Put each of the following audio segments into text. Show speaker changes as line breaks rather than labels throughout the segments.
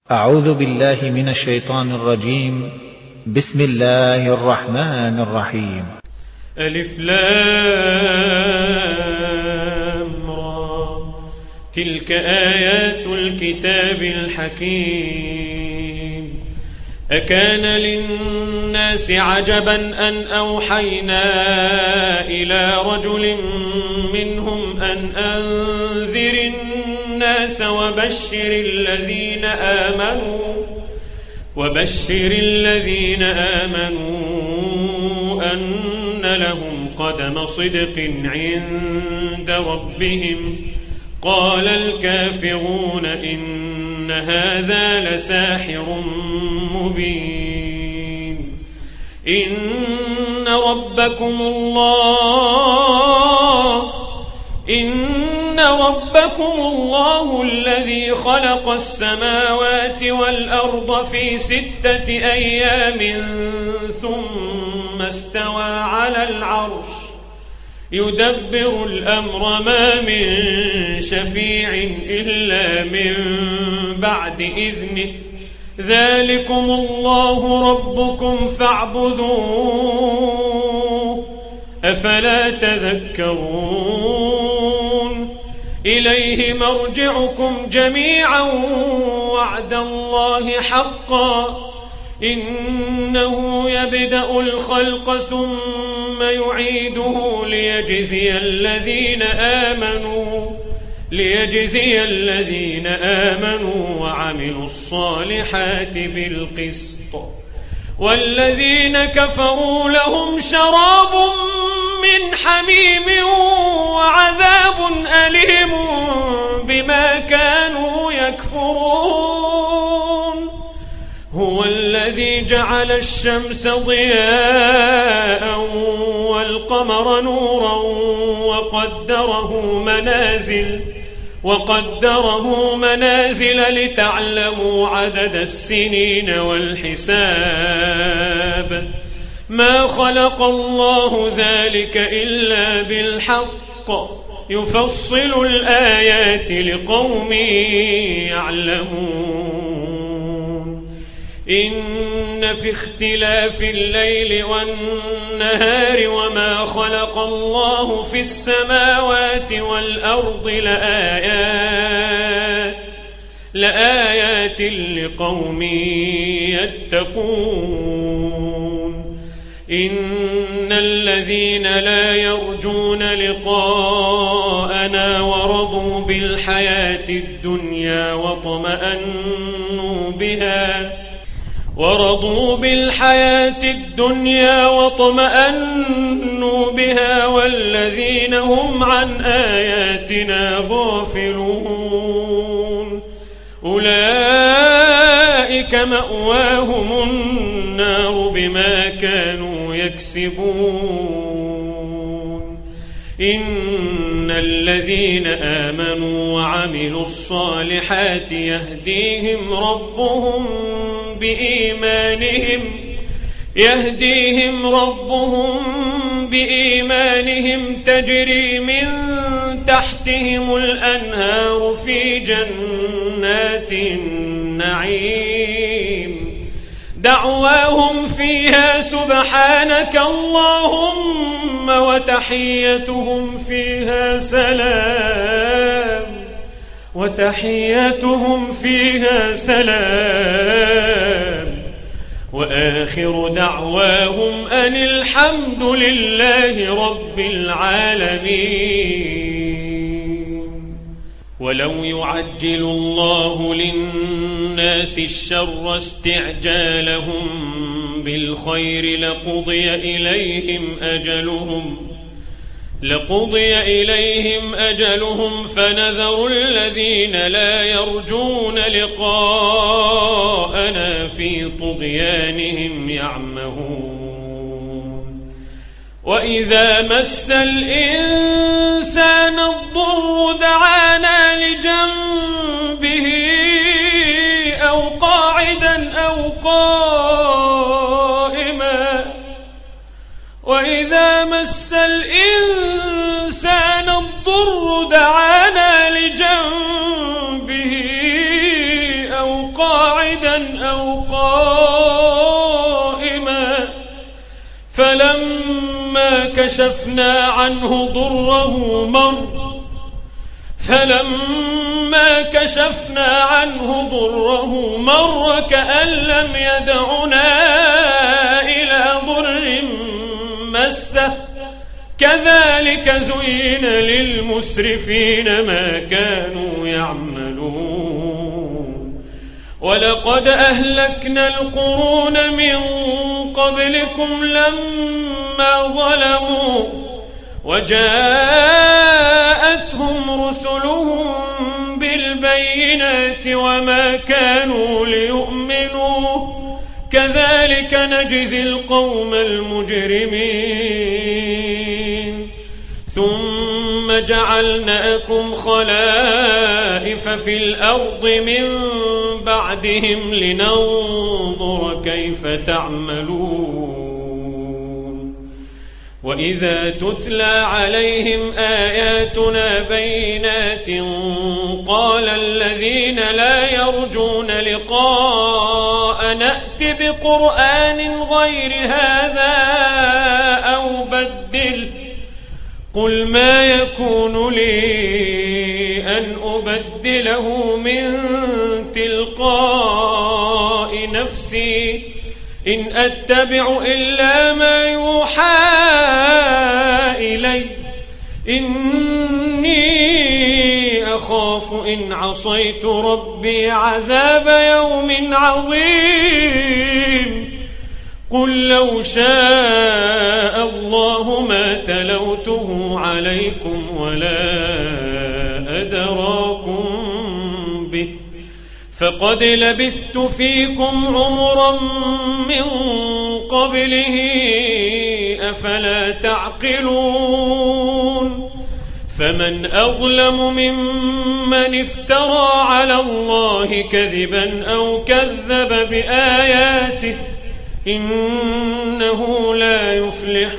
أعوذ بالله من الشيطان الرجيم. بسم الله الرحمن الرحيم.
ألف لام را، تلك آيات الكتاب الحكيم. أكان للناس عجبا أن أوحينا إلى رجل منهم أن أنذر الناس وبشر الذين آمنوا أن لهم قدم صدق عند ربهم. قال الكافرون إن هذا لساحر مبين. إن ربكم الله الذي خلق السماوات والأرض في 6 أيام ثم استوى على العرش يدبر الأمر ما من شفيع إلا من بعد إذنه. ذلكم الله ربكم فاعبدوه أفلا تذكرون. إليه مرجعكم جميعا وعد الله حقا. إنه يبدأ الخلق ثم يعيده ليجزي الذين آمنوا وعملوا الصالحات بالقسط. والذين كفروا لهم شراب من حميم وعذاب أليم بما كانوا يكفرون. هو الذي جعل الشمس ضياء والقمر نورا وقدره منازل لتعلموا عدد السنين والحساب. ما خلق الله ذلك إلا بالحق يفصل الآيات لقوم يعلمون. إن في اختلاف الليل والنهار وما خلق الله في السماوات والأرض لآيات لقوم يتقون. إن الذين لا يرجون لقاءنا ورضوا بالحياة الدنيا واطمأنوا بها والذين هم عن آياتنا غافلون أولئك مأواهم النار بما كانوا يكسبون. إن الذين آمنوا وعملوا الصالحات يهديهم ربهم بإيمانهم تجري من تحتهم الأنهار في جنات النعيم. دعواهم فيها سبحانك اللهم وتحيتهم فيها سلام وآخر دعواهم أن الحمد لله رب العالمين. ولو يعجل الله للناس الشر استعجالهم بالخير لقضي إليهم أجلهم فنذر الذين لا يرجون لقاءنا في طغيانهم يعمهون. وإذا مس الإنسان الضر دعانا لجنبه أو قاعدا أو قائما. وإذا مس الإنسان الضر دعانا لجنبه أو قائما قاعدا أو قائما فلما كشفنا عنه ضره مر كأن لم يدعنا إلى ضر مسه كذلك زين للمسرفين ما كانوا يعملون ولقد أهلكنا القرون من قبلكم لما ظلموا وجاءتهم رسلهم بالبينات وما كانوا ليؤمنوا كذلك نجزي القوم المجرمين ثم جعلناكم خلائف في الأرض من بعدهم لننظر كيف تعملون وإذا تتلى عليهم آياتنا بينات قال الذين لا يرجون لقاء نأت بقرآن غير هذا أو بدل قل ما يكون لي أن أبدله من تلقاء نفسي إن أتبع إلا ما يوحى إلي إني أخاف إن عصيت ربي عذاب يوم عظيم قل لو شاء الله ما تلوته عليكم ولا أدراكم به فقد لبثت فيكم عمرا من قبله أفلا تعقلون فمن أظلم ممن افترى على الله كذبا أو كذب بآياته إنه لا يفلح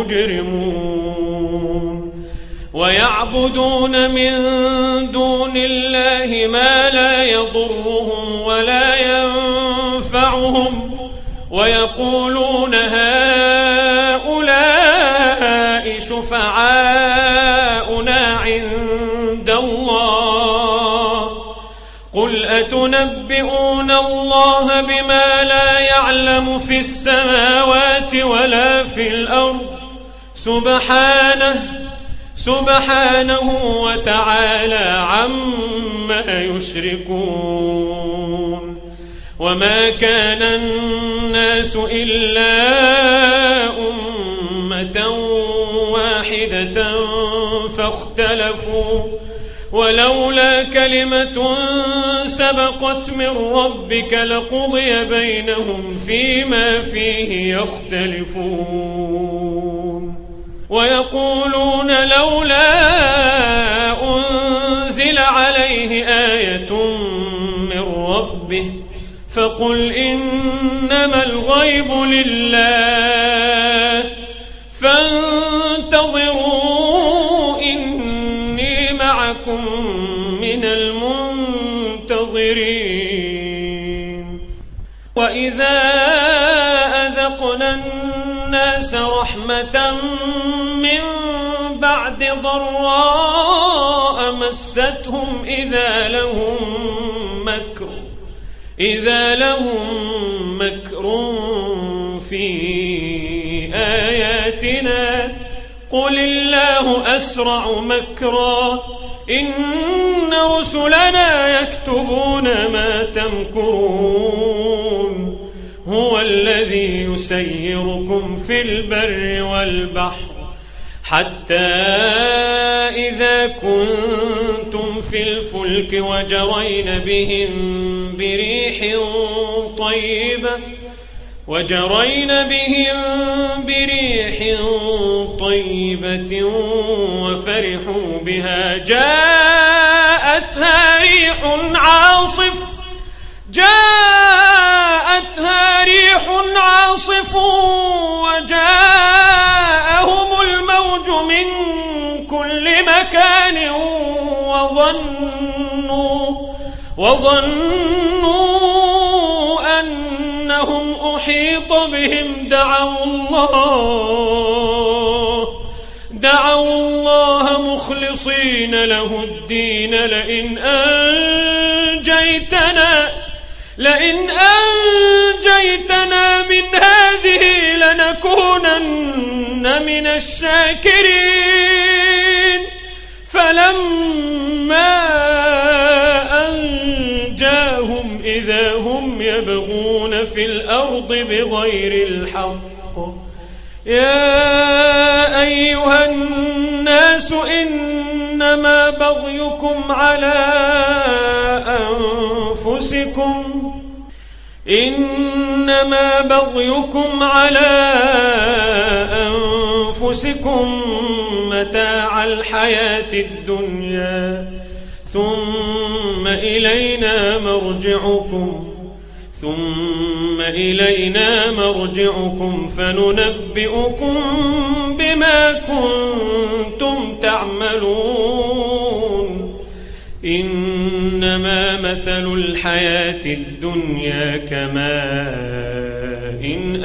المجرمون ويعبدون من دون الله ما لا يضرهم ولا ينفعهم ويقولون هؤلاء شفعاؤنا عند الله قل أتنبئون الله بما لا يعلم في السماوات ولا في الأرض سبحانه وتعالى عما يشركون وما كان الناس إلا أمة واحدة فاختلفوا ولولا كلمة سبقت من ربك لقضي بينهم فيما فيه يختلفون ويقولون لولا أنزل عليه آية من ربه فقل إنما الغيب لله فانتظروا إني معكم من المنتظرين وإذا أذقنا الناس رحمة من بعد ضراء مستهم إذا لهم مكر في آياتنا قل الله أسرع مكرا إن رسلنا يكتبون ما تمكرون هو الذي يسيركم في البر والبحر حتى إذا كنتم في الفلك وجرين بهم بريح طيبة وفرحوا بها جاءتها ريح عاصف وجاءهم الموج من كل مكان وظنوا قومهم دعوا الله مخلصين له الدين لئن أنجيتنا من هذه لنكونن من الشاكرين. فلما أنجاهم إذا هم يبغون في الأرض بغير الحق. يا أيها الناس إنما بغيكم على أنفسكم متاع الحياة الدنيا ثم إلينا مرجعكم فننبئكم بما كنتم تعملون. إنما مثل الحياة الدنيا كماء إن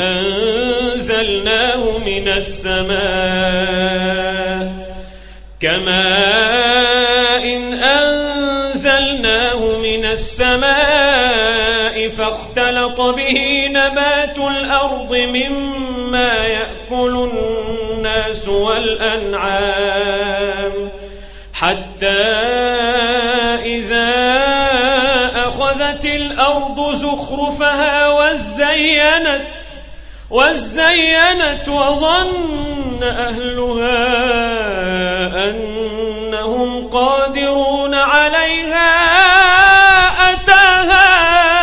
أنزلناه من السماء فاختلط به نبات الأرض مما يأكل الناس والأنعام حتى إذا أخذت الأرض زخرفها وزينت وظن أهلها أنهم قادرون عليها أتاها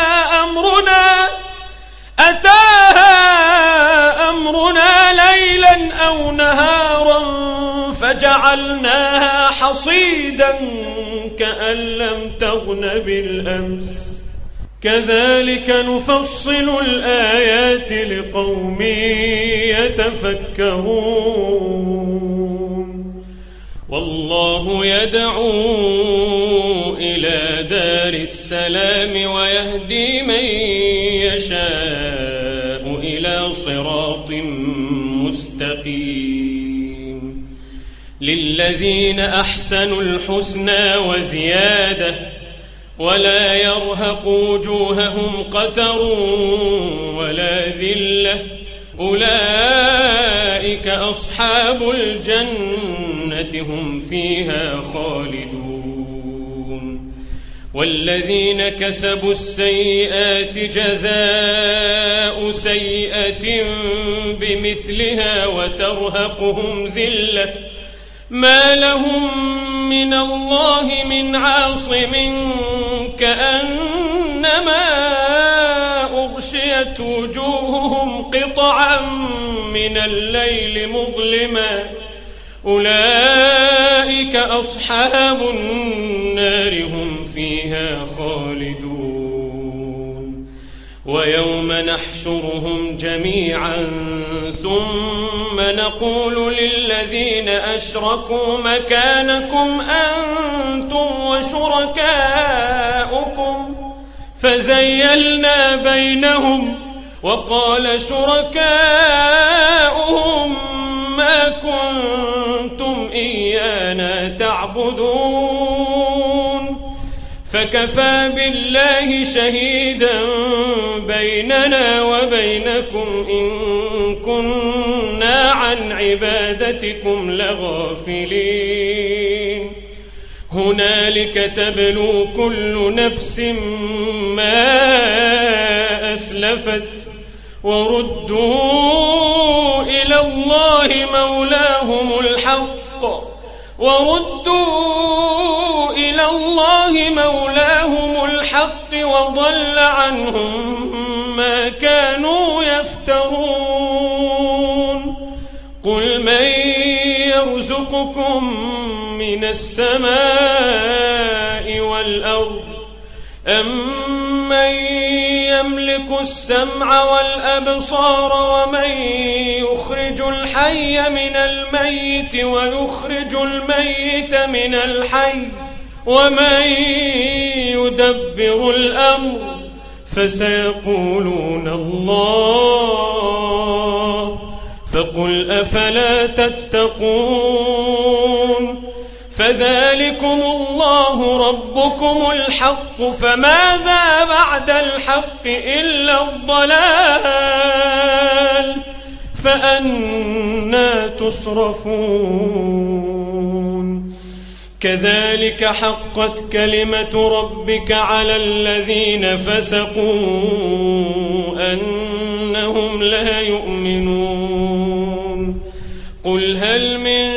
أمرنا ليلا أو نهارا فجعلناها حصيدا كأن لم تغن بالأمس. كذلك نفصل الآيات لقوم يتفكرون. والله يدعو إلى دار السلام ويهدي من يشاء إلى صراط مستقيم. للذين أحسنوا الحسنى وزيادة ولا يرهق وجوههم قتر ولا ذلة أولئك أصحاب الجنة هم فيها خالدون. والذين كسبوا السيئات جزاء سيئة بمثلها وترهقهم ذلة ما لهم من الله من عاصم كأنما أغشيت وجوههم قطعا من الليل مظلما أولئك أصحاب النار هم فيها خالدون. ويوم نحشرهم جميعا ثم نقول للذين أشركوا مكانكم أنتم وشركاؤكم فزيلنا بينهم وقال شركاؤهم ما كنتم إيانا تعبدون فكفى بالله شهيدا بيننا وبينكم إن كنا عن عبادتكم لغافلين. هنالك تبلو كل نفس ما أسلفت وردوا إلى الله مولاهم الحق وضل عنهم ما كانوا يفترون. قل من يرزقكم من السماء والأرض أمن يملك السمع والأبصار ومن يخرج الحي من الميت ويخرج الميت من الحي ومن يدبر الأمر فسيقولون الله فقل أفلا تتقون فذلكم الله ربكم الحق فماذا بعد الحق إلا الضلال فأنى تصرفون كذلك حقت كلمة ربك على الذين فسقوا أنهم لا يؤمنون قل هل من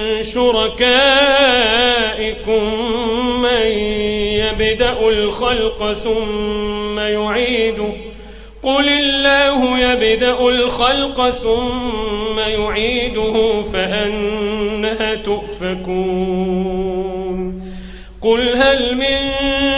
شركائكم من يبدأ الخلق ثم يعيده قل الله يبدأ الخلق ثم يعيده فأنى تؤفكون قل هل من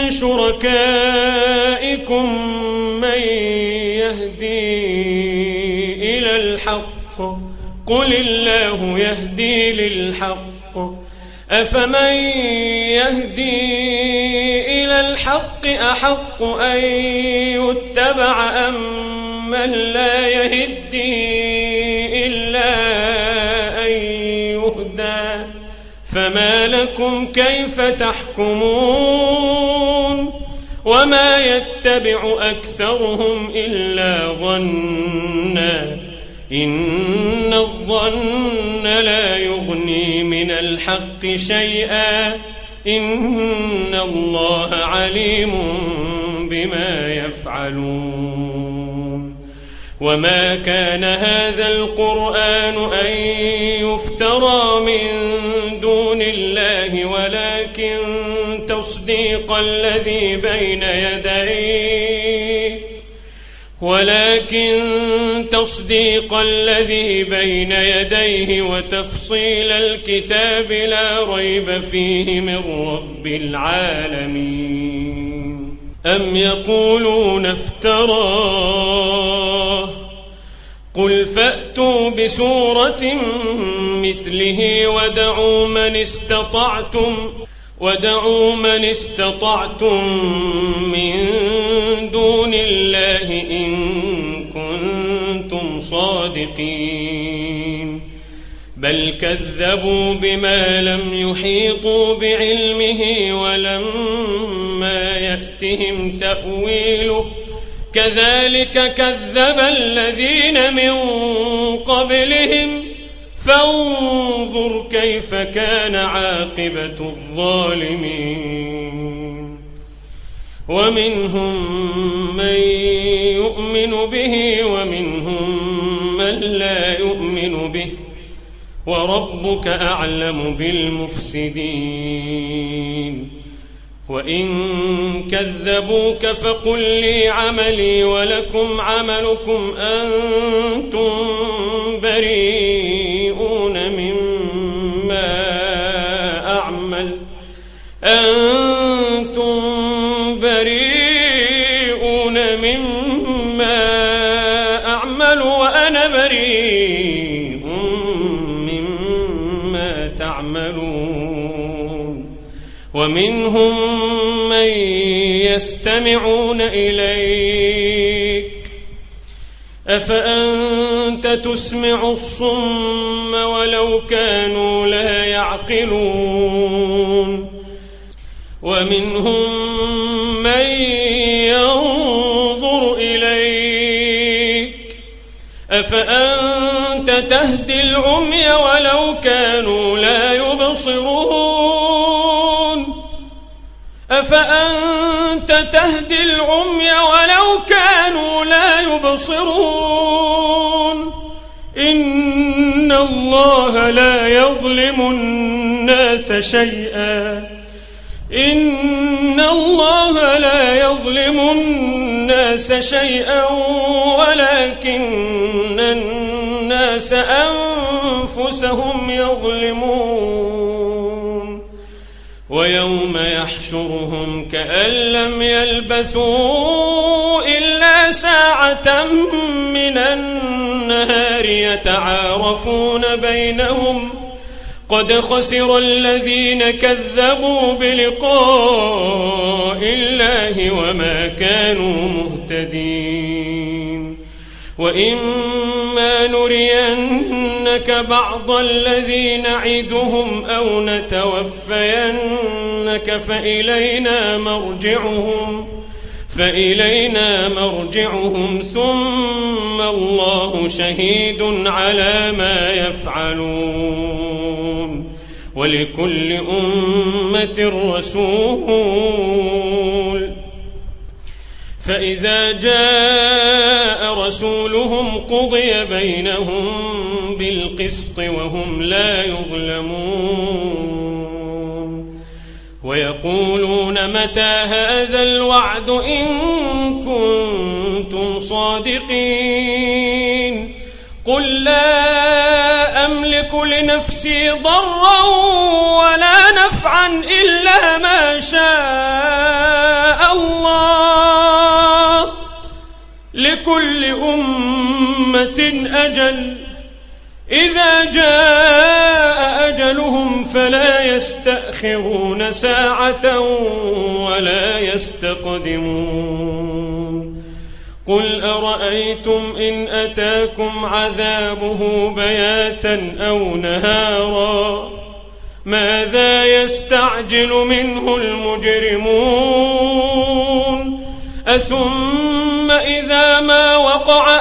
شركائكم من يهدي إلى الحق قل الله يهدي للحق أفمن يهدي إلى الحق أحق أن يتبع أم من لا يهدي إلا أن يهدى فما لكم كيف تحكمون وما يتبع أكثرهم إلا ظنا إن الظن لا يغني من الحق شيئا إن الله عليم بما يفعلون وما كان هذا القرآن أن يفترى من دون الله ولكن تصديق الذي بين يديه وتفصيل الكتاب لا ريب فيه من رب العالمين أم يقولون افتراه قل فأتوا بسورة مثله ودعوا من استطعتم من دون الله إن كنتم صادقين بل كذبوا بما لم يحيطوا بعلمه ولما يأتهم تأويله كذلك كذب الذين من قبلهم فانظر كيف كان عاقبة الظالمين ومنهم من يؤمن به ومنهم من لا يؤمن به وربك أعلم بالمفسدين وإن كذبوك فقل لي عملي ولكم عملكم أنتم بريئون مما أعمل وأنا بريء مما تعملون ومنهم من يستمعون إليك أفأنت تسمع الصم ولو كانوا لا يعقلون ومنهم من ينظر إليك أفأنت تهدي العمي ولو كانوا لا يبصرون أفأنت تهدي العمي ولو كانوا لا يبصرون إن الله لا يظلم الناس شيئا ولكن الناس أنفسهم يظلمون ويوم يحشرهم كأن لم يلبثوا إلا ساعة من النهار يتعارفون بينهم قد خسر الذين كذبوا بلقاء الله وما كانوا مهتدين وإما نرينك بعض الذي نعدهم أو نتوفينك فإلينا مرجعهم ثم الله شهيد على ما يفعلون ولكل أمة رسول فإذا جاء رسولهم قضي بينهم بالقسط وهم لا يظلمون ويقولون متى هذا الوعد إن كنتم صادقين قل لا أملك لنفسي ضرا ولا نفعا إلا ما شاء الله لكل أمة أجل إذا جاء أجلهم فلا يستأخرون ساعة ولا يستقدمون قل أرأيتم إن أتاكم عذابه بياتا أو نهارا ماذا يستعجل منه المجرمون أثم إذا ما وقع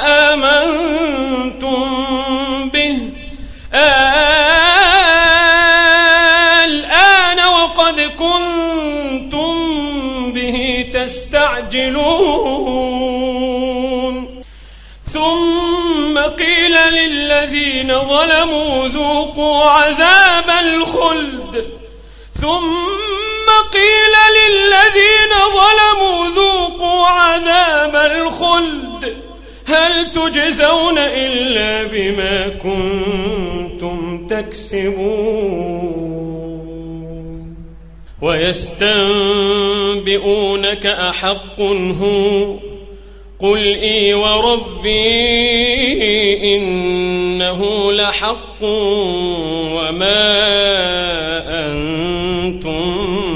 آمنتم به الآن وقد كنتم به تستعجلون ثم قيل للذين ظلموا ذوقوا عذاب الخلد هل تجزون إلا بما كنتم تكسبون ويستنبئونك أحق هو قل إي وربي إنه لحق وما أنتم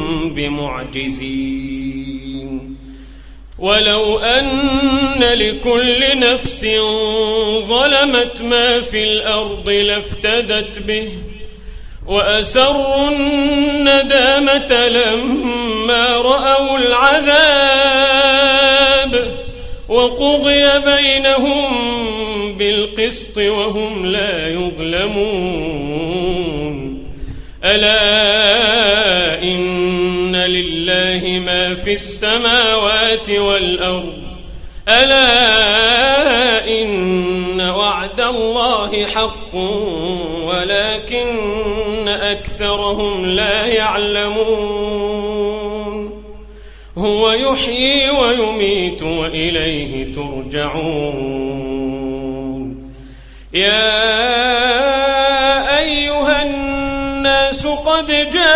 بمعجزين ولو أن لكل نفس ظلمت ما في الأرض لافتدت به وأسروا الندامة لما رأوا العذاب وقضي بينهم بالقسط وهم لا يظلمون ألا إن لله ما في السماوات والأرض ألا إن وعد الله حق ولكن أكثرهم لا يعلمون هو يحيي ويميت وإليه ترجعون يا أيها الناس قد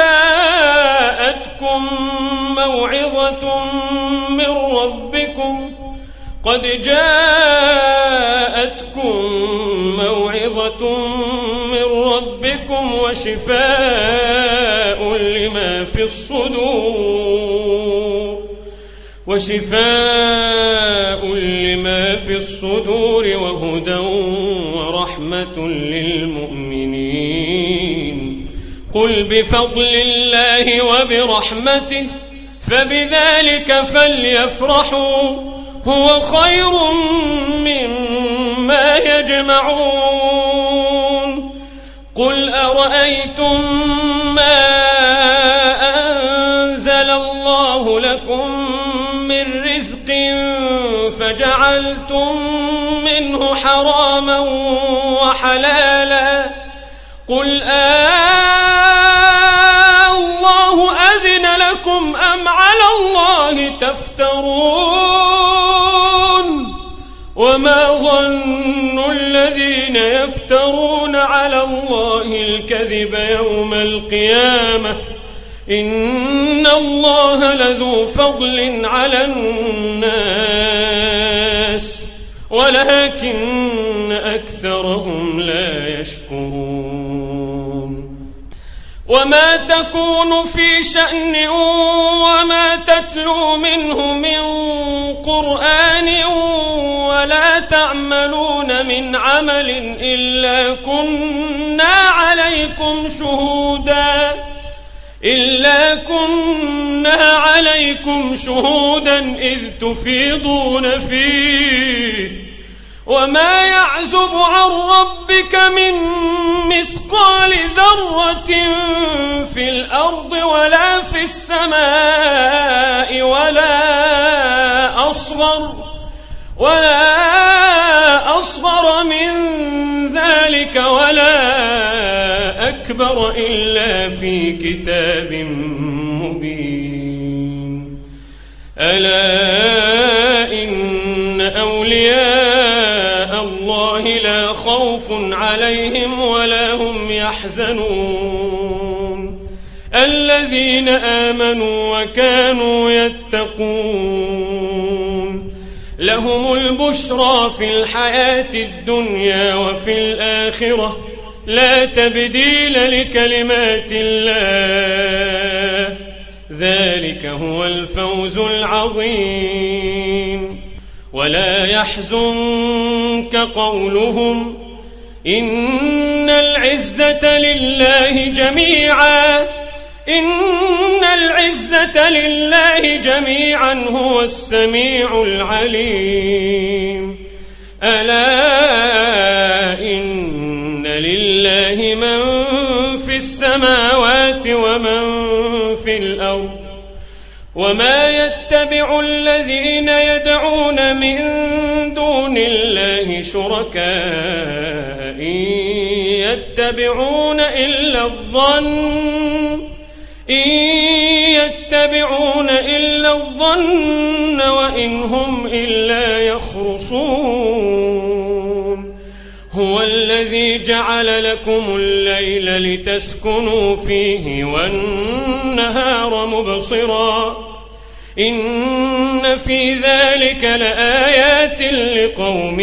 جاءتكم موعظة من ربكم وشفاء لما في الصدور وهدى ورحمة للمؤمنين قل بفضل الله وبرحمته فبذلك فليفرحوا هو خير مما يجمعون قل أرأيتم ما أنزل الله لكم من رزق فجعلتم منه حراما وحلالا قل الله أذن لكم أم على الله تفترون وما ظن الذين يفترون على الله الكذب يوم القيامة إن الله لذو فضل على الناس ولكن أكثرهم لا يشكرون وما تكون في شأن وما تتلو منه من قرآن ولا تعملون من عمل إلا كنا عليكم شهودا إذ تفيضون فيه وما يعزب عن ربك من مثقال ذرة في الأرض ولا في السماء ولا أصغر من ذلك ولا أكبر إلا في كتاب مبين. ألا إن أولياء الله لا خوف عليهم ولا هم يحزنون الذين آمنوا وكانوا يتقون لهم البشرى في الحياة الدنيا وفي الآخرة لا تبديل لكلمات الله ذلك هو الفوز العظيم. ولا يحزنك قولهم إن العزة لله جميعا هو السميع العليم. ألا إن لله من في السماوات ومن في الأرض وما يتبع الذين يدعون من دون الله شركاء إن يتبعون إلا الظن وإن هم إلا يخرصون. هو الذي جعل لكم الليل لتسكنوا فيه والنهار مبصرا إن في ذلك لآيات لقوم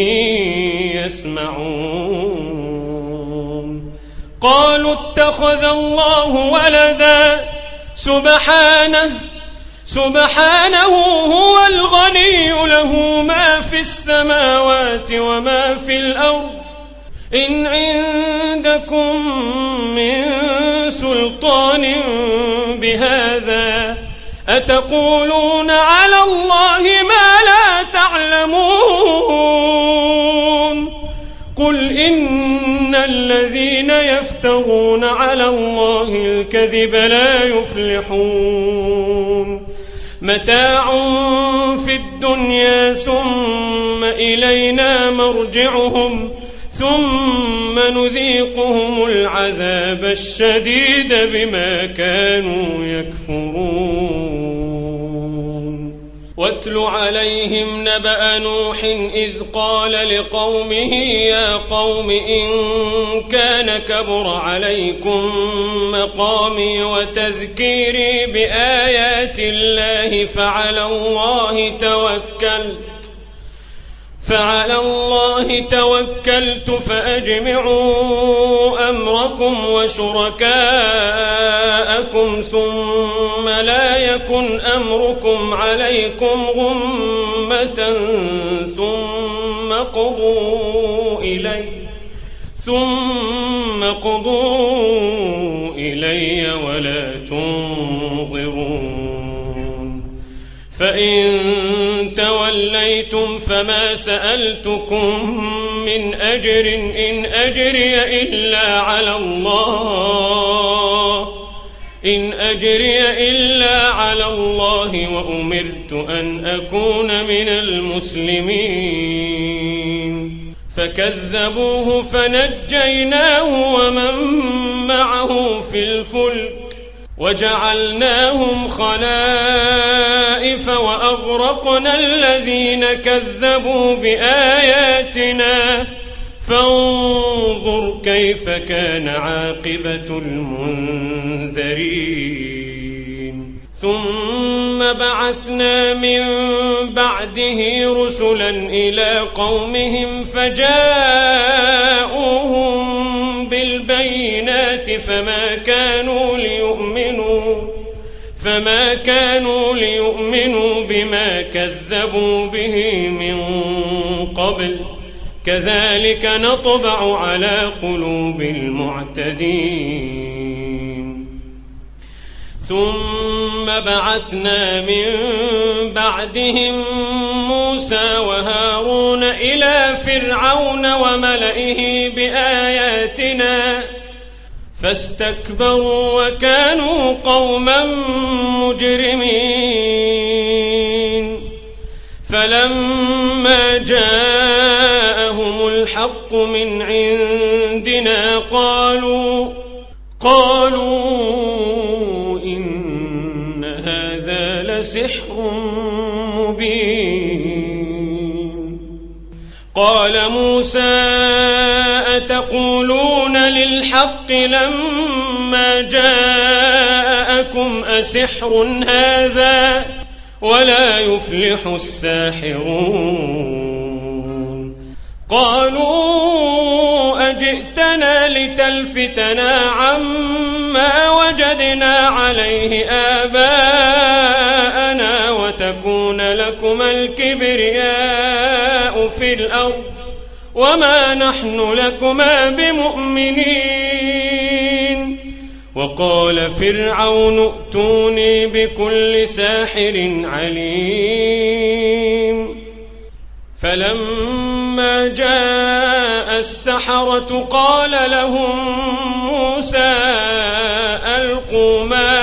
يسمعون. قالوا اتخذ الله ولدا سبحانه هو الغني له ما في السماوات وما في الأرض إن عندكم من سلطان بهذا أتقولون على الله ما لا تعلمون. قل إن الذين يفترون على الله الكذب لا يفلحون. متاع في الدنيا ثم إلينا مرجعهم ثم نذيقهم العذاب الشديد بما كانوا يكفرون. واتل عليهم نبأ نوح إذ قال لقومه يا قوم إن كان كبر عليكم مقامي وتذكيري بآيات الله فعلى الله توكلت فأجمعوا أمركم وشركاءكم ثم لا يكن أمركم عليكم غمة ثم قضوا إلي ولا تنظرون. فإن توليتم فما سألتكم من أجر إن أجري إلا على الله وأمرت أن أكون من المسلمين. فكذبوه فنجيناه ومن معه في الفلك وجعلناهم خلائف وأغرقنا الذين كذبوا بآياتنا فانظر كيف كان عاقبة المنذرين. ثم بعثنا من بعده رسلا إلى قومهم فجاءوهم بالبينات فما كانوا ليؤمنوا بما كذبوا به من قبل كذلك نطبع على قلوب المعتدين ثم بعثنا من بعدهم موسى وهارون إلى فرعون وملئه بآياتنا فاستكبروا وكانوا قوما مجرمين فلما جاءهم الحق من عندنا قالوا إن هذا لسحر مبين قال موسى أتقولون للحق لما جاءكم أسحر هذا ولا يفلح الساحرون قالوا أجئتنا لتلفتنا عما وجدنا عليه آباءنا وتكون لكما الكبرياء في الأرض وما نحن لكما بمؤمنين وقال فرعون ائتوني بكل ساحر عليم فلما جاء السحرة قال لهم موسى ألقوا ما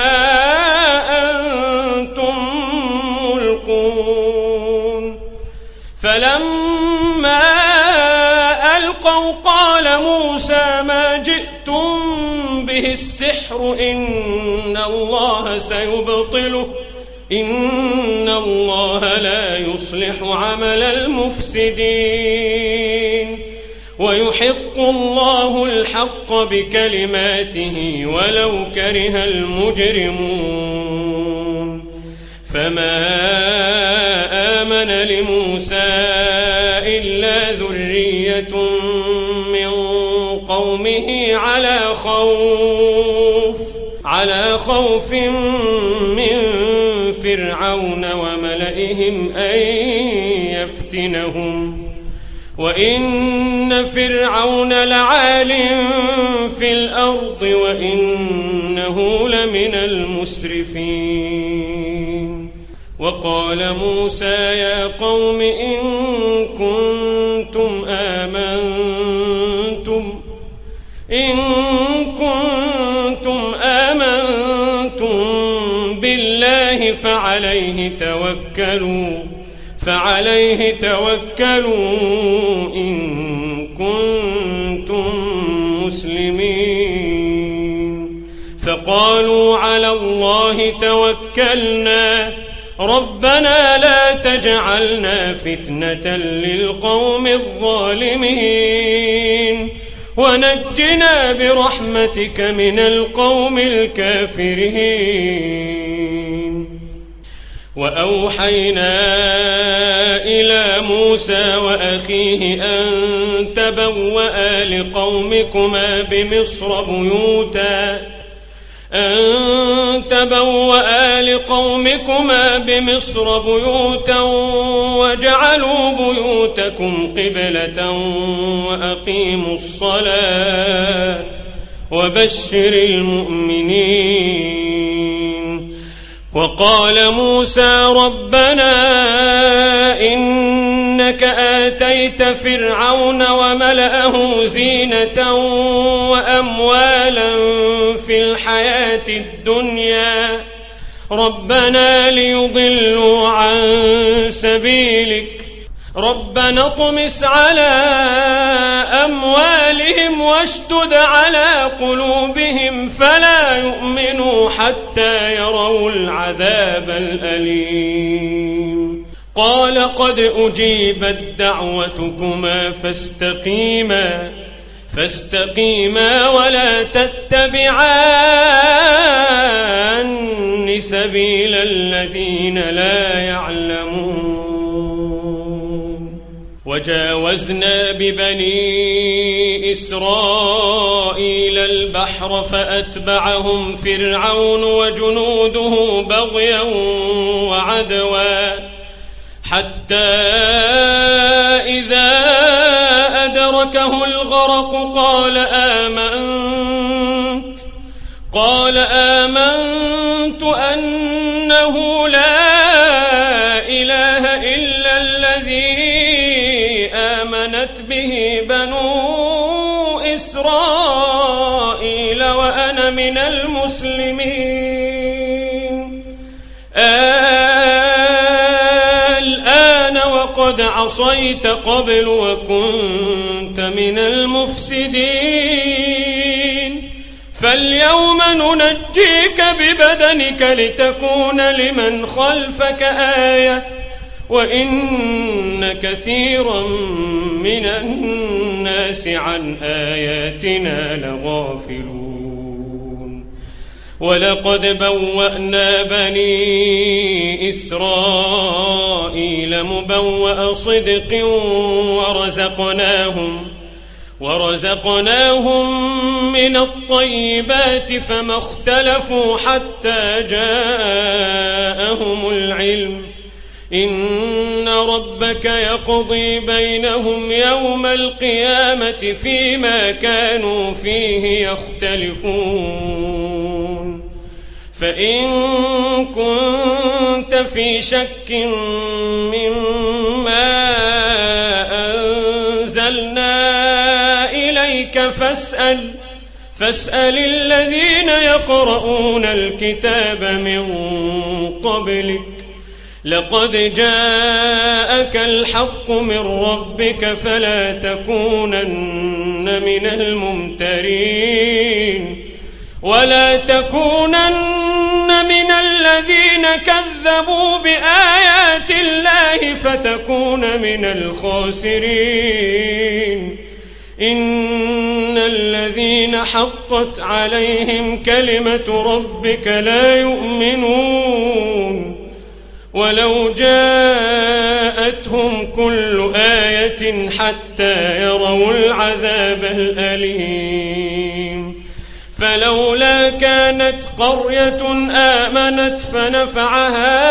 أنتم ملقون فلما ألقوا قال موسى ما جئتم به السحر إن الله سيبطله إن الله لا يصلح عمل المفسدين ويحق الله الحق بكلماته ولو كره المجرمون فما آمن لموسى إلا ذرية من قومه على خوف من فرعون وملئهم أن يفتنهم وإن فرعون لعال في الأرض وإنه لمن المسرفين وقال موسى يا قوم إن كنتم آمنتم بالله فعليه توكلوا إن كنتم مسلمين فقالوا على الله توكلنا ربنا لا تجعلنا فتنة للقوم الظالمين ونجنا برحمتك من القوم الكافرين وأوحينا إلى موسى وأخيه أن تبوأ لقومكما بمصر بيوتا واجعلوا بيوتكم قبلة وأقيموا الصلاة وبشر المؤمنين وقال موسى ربنا إنك آتيت فرعون وملأه زينة وأموالا في الحياة الدنيا ربنا ليضلوا عن سبيلك ربنا اطمس على أموالهم واشدد على قلوبهم فلا يؤمنوا حتى يروا العذاب الأليم قال قد أجيبت دعوتكما فاستقيما ولا تتبعان سبيل الذين لا يعلمون وجاوزنا ببني إسرائيل البحر فأتبعهم فرعون وجنوده بغيا وعدوا حتى إذا أدركه الغرق قال آمنت أنه لا إله إلا الذي آمنت به بنو إسرائيل وأنا من المسلمين. الآن وقد عصيت قبل وكنت من المفسدين فاليوم ننجيك ببدنك لتكون لمن خلفك آية وإن كثيرا من الناس عن آياتنا لغافلون. ولقد بوأنا بني إسرائيل مبوأ صدق ورزقناهم من الطيبات فما اختلفوا حتى جاءهم العلم إن ربك يقضي بينهم يوم القيامة فيما كانوا فيه يختلفون. فإن كنت في شك مما أنزلنا إليك فاسأل الذين يقرؤون الكتاب من قبلك لقد جاءك الحق من ربك فلا تكونن من الممترين ولا تكونن من الذين كذبوا بآيات الله فتكون من الخاسرين. إن الذين حقت عليهم كلمة ربك لا يؤمنون ولو جاءتهم كل آية حتى يروا العذاب الأليم. فلولا كانت قرية آمنت فنفعها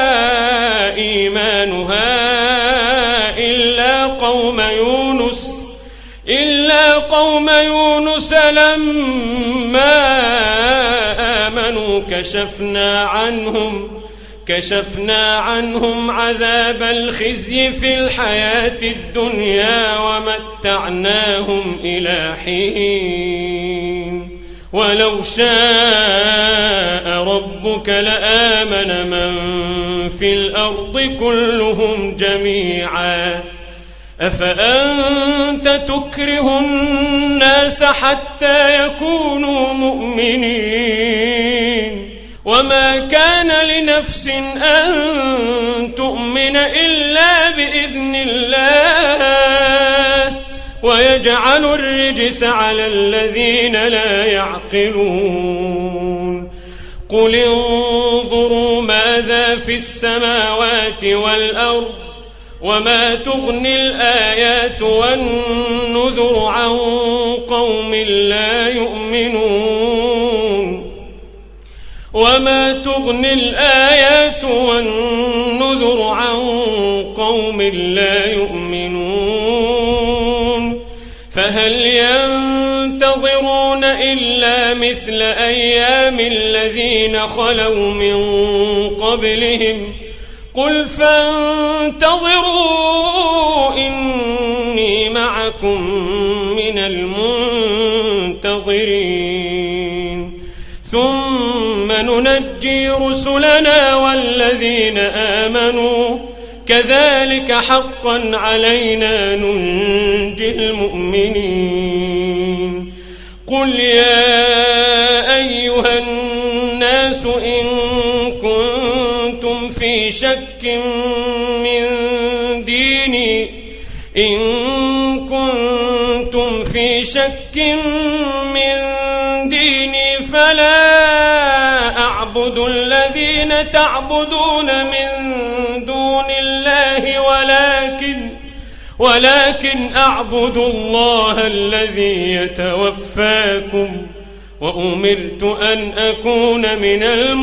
إيمانها إلا قوم يونس لما آمنوا كشفنا عنهم عذاب الخزي في الحياة الدنيا ومتعناهم إلى حين. ولو شاء ربك لآمن من في الأرض كلهم جميعا أفأنت تكره الناس حتى يكونوا مؤمنين وما كان لنفس أن تؤمن إلا بإذن الله ويجعل الرجس على الذين لا يعقلون. قل انظروا ماذا في السماوات والأرض وما تغني الآيات والنذر عن قوم لا يؤمنون وما تغني الآيات والنذر عن قوم لا يؤمنون فهل ينتظرون إلا مثل أيام الذين خلوا من قبلهم قل فانتظروا إني معكم من المنتظرين ثم ننجي رسلنا والذين آمنوا كذلك حقا علينا ننجي المؤمنين. قل يا أيها الناس إن كنتم في شك من ديني فلا أعبد الذين تعبدون من دون الله ولكن أعبد الله الذي يتوفاكم وأمرت أن أكون من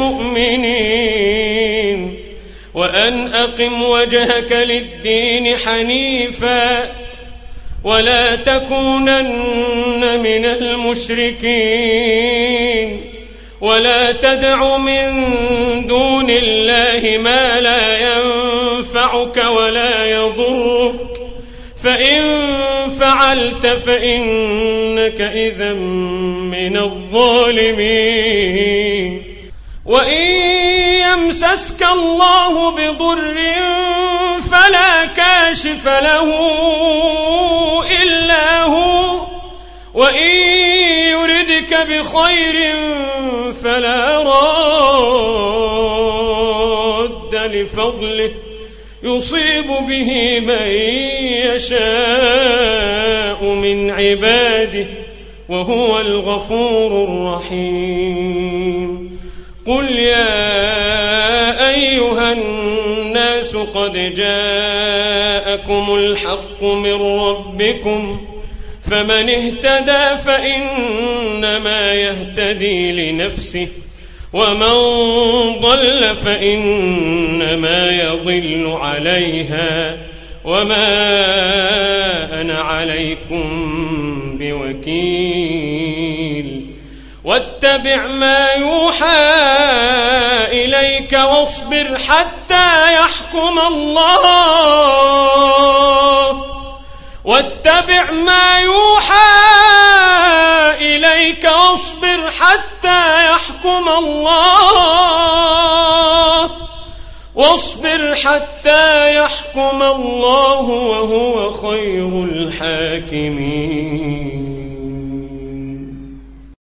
المؤمنين وأن أقم وجهك للدين حنيفا ولا تكونن من المشركين ولا تدع من دون الله ما لا ينفعك ولا يضرك فإن فعلت فإنك إذا من الظالمين وإن يمسسك الله بضر فلا كاشف له إلا هو وإن يردك بخير فلا راد لفضله يصيب به من يشاء من عباده وهو الغفور الرحيم قل يا أيها الناس قد جاءكم الحق من ربكم فمن اهتدى فإنما يهتدي لنفسه ومن ضل فإنما يضل عليها وما أنا عليكم بوكيل واتبع ما يوحى إليك واصبر حتى يحكم الله واتبع ما يوحى إليك واصبر حتى يحكم الله وهو خير الحاكمين